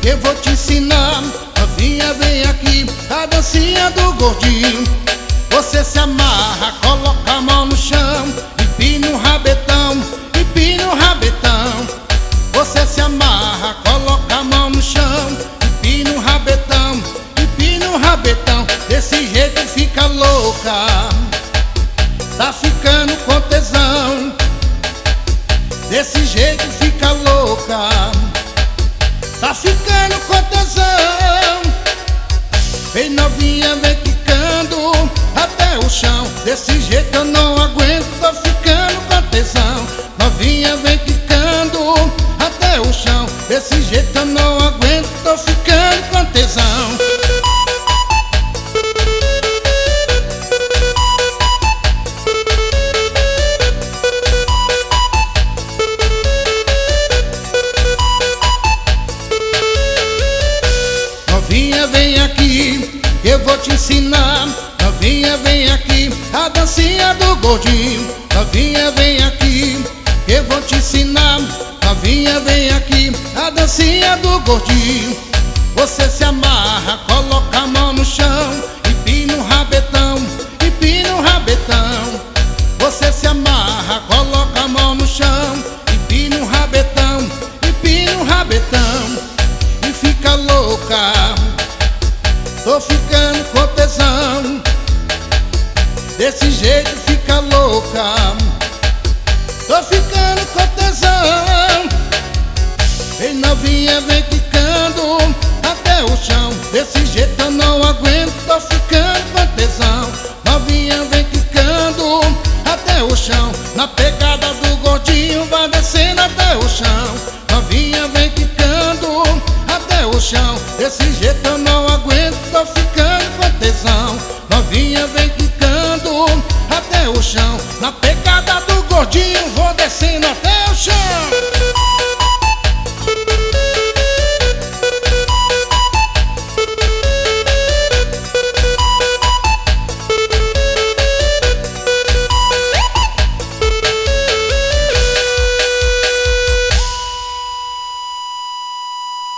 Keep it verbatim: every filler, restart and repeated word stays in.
eu vou te ensinar. Novinha, vem aqui, a dancinha do gordinho. Você se amarra, coloca a mão no chão, empina o rabetão, empina o rabetão. Você se amarra, coloca a mão no chão, empina o rabetão, empina o rabetão. Desse jeito fica louca, tá ficando com tesão. Desse jeito fica louca, tá ficando com tesão. Vem novinha, vem quicando até o chão. Desse jeito eu não aguento, tô ficando com tesão. Novinha, vem quicando até o chão. Desse jeito eu não aguento, tô ficando com tesão. Novinha, vem aqui, eu vou te ensinar. Novinha, vem aqui, a dancinha do gordinho. Novinha, vem aqui, eu vou te ensinar. Novinha, vem aqui, a dancinha do gordinho. Você se amarra, coloca a mão no chão, empina o rabetão, empina o rabetão. Você se amarra, coloca a mão no chão, empina o rabetão, empina o rabetão. E fica louca, tô ficando com tesão. Desse jeito fica louca, tô ficando com tesão. Vem novinha, vem quicando até o chão. Desse jeito eu não aguento, tô ficando